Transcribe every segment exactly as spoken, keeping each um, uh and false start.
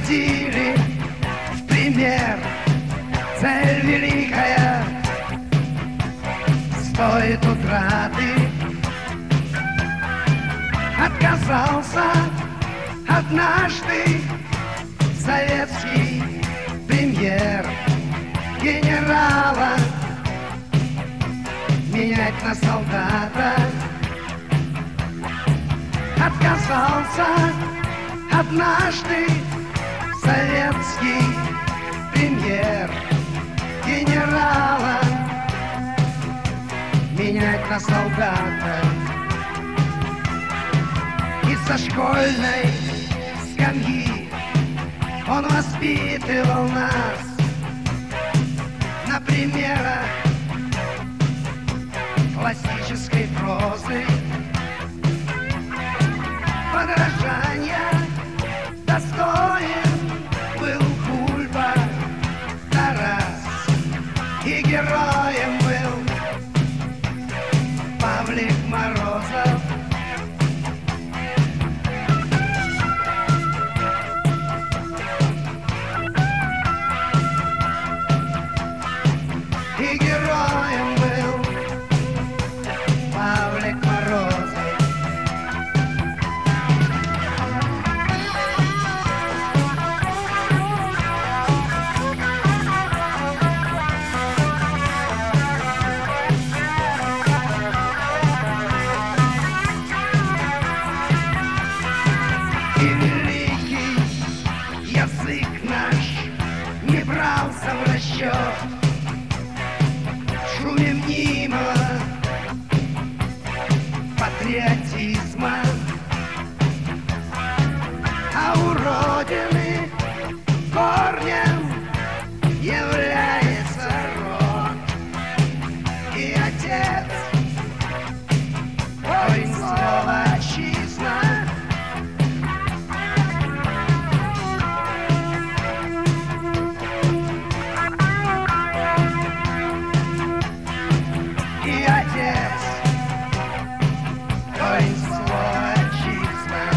превратили в пример. Цель великая стоит утраты. Отказался однажды советский премьер генерала менять на солдата. Отказался однажды советский премьер генерала менять на солдата. Из-за школьной скамьи он воспитывал нас на примерах классической прозы. Подражания достоин был Бульба, Тарас, и героем был Павлик Морозов. И героем был Павлик Морозов. И великий язык наш не брался в расчет в шуме мнимого патриотизма, а у Родины корнем является род и отец. Корень слова отчизна. И отец, корень слова отчизна.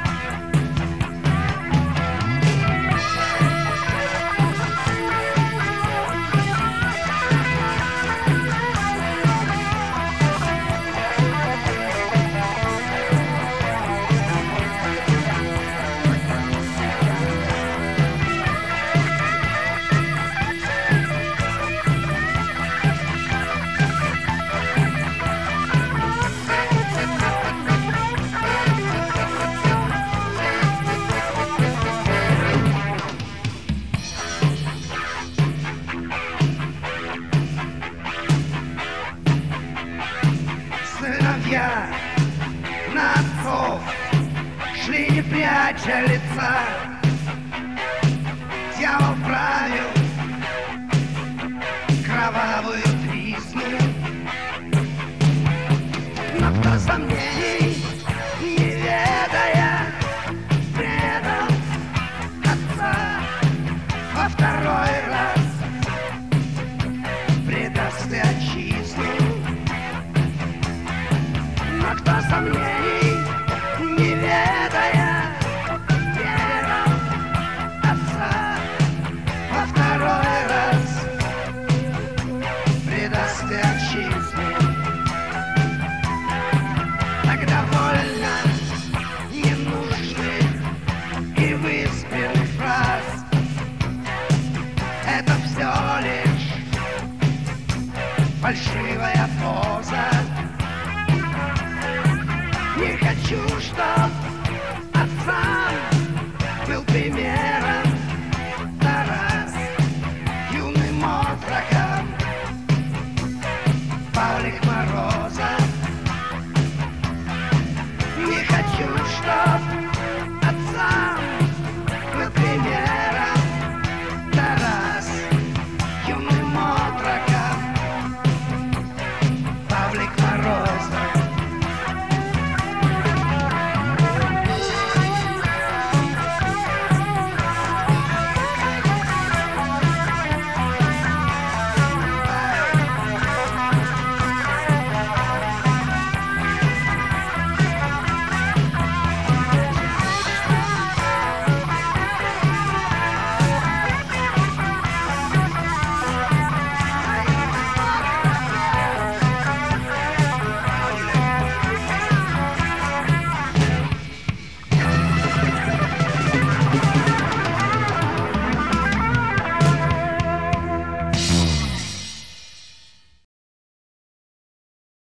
Сыновья на отцов шли, не пряча лица. Дьявол правил кровавую тризну. Но кто сомнений не ведая предал отца во второй раз. Предаст ты отчизну. Но кто сомнений